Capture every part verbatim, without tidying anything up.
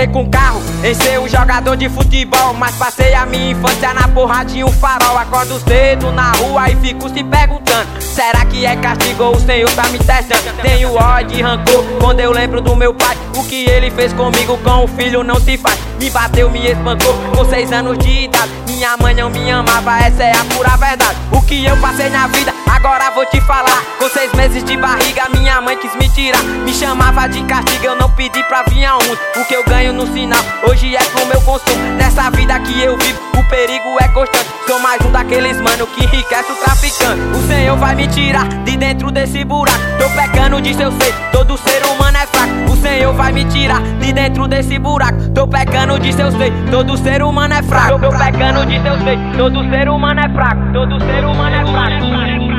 sonhei com carro, em ser um jogador de futebol, mas passei a minha infância na porradinha, o farol. Acordo cedo na rua e fico se perguntando: será que é castigo ou o Senhor tá me testando? Tenho ódio e rancor quando eu lembro do meu pai. O que ele fez comigo com o filho não se faz. Me bateu, me espancou com seis anos de idade. Minha mãe não me amava, essa é a pura verdade. O que eu passei na vida, agora vou te falar. Com seis meses de barriga, minha mãe quis me tirar. Me chamava de castigo, eu não pedi pra vir aonde. O que eu ganho no sinal, hoje é pro meu consumo. Nessa vida que eu vivo, o perigo é constante. Sou mais um daqueles mano que enriquece o traficante. O Senhor vai me tirar de dentro desse buraco. Tô pecando de seu ser, todo ser humano é fraco. O Senhor vai me tirar de dentro desse buraco. Tô pecando de seu ser, todo ser humano é fraco. Tô pecando de seu ser, todo ser humano é fraco. Todo ser humano é fraco.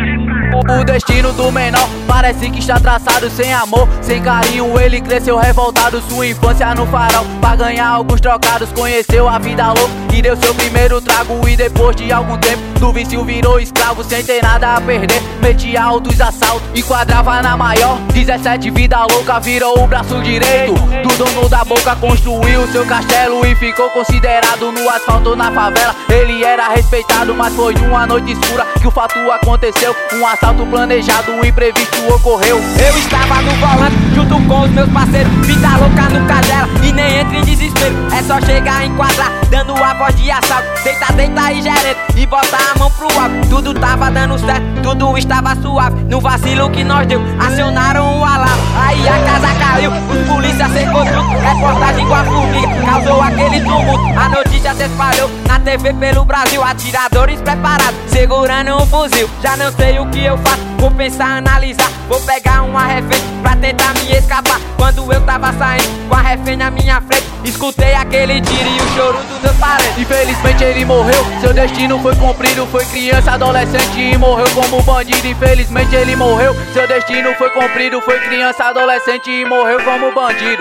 O destino do menor parece que está traçado. Sem amor, sem carinho, ele cresceu revoltado. Sua infância no farol, pra ganhar alguns trocados. Conheceu a vida louca e deu seu primeiro trago. E depois de algum tempo, do vício virou escravo. Sem ter nada a perder, metia altos assaltos. Enquadrava na maior, dezessete vida louca. Virou o braço direito do dono da boca. Construiu seu castelo e ficou considerado no asfalto na favela. Ele era respeitado, mas foi numa noite escura que o fato aconteceu. Um assalto planejado, um imprevisto ocorreu. Eu estava no volante junto com os meus parceiros. Vida louca no cajela e nem entra em desespero. É só chegar a enquadrar, dando a voz de assalto. Deita, deita e gerente, e botar a mão pro alto. Tudo tava dando certo, tudo estava suave. No vacilo que nós deu, acionaram o alarme. Aí a casa caiu, os polícia secou tudo. Reportagem com a formiga, causou aquele tumulto. A notícia se espalhou na T V pelo Brasil. Atiradores preparados, segurando um fuzil. Já não sei o que eu faço, vou pensar, analisar. Vou pegar uma refém pra tentar me escapar. Quando eu tava saindo com a refém na minha frente, escutei aquele tiro e o choro dos meus parentes. Infelizmente ele morreu, seu destino foi cumprido. Foi criança, adolescente e morreu como bandido. Infelizmente ele morreu, seu destino foi cumprido. Foi criança, adolescente e morreu como bandido.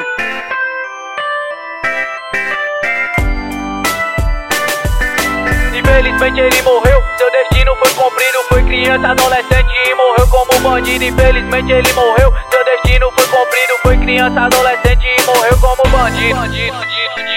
Infelizmente ele morreu, seu destino foi cumprido. Foi criança, adolescente e morreu como bandido. Infelizmente ele morreu, seu destino foi cumprido. Foi criança, adolescente e morreu como bandido. bandido, bandido, bandido.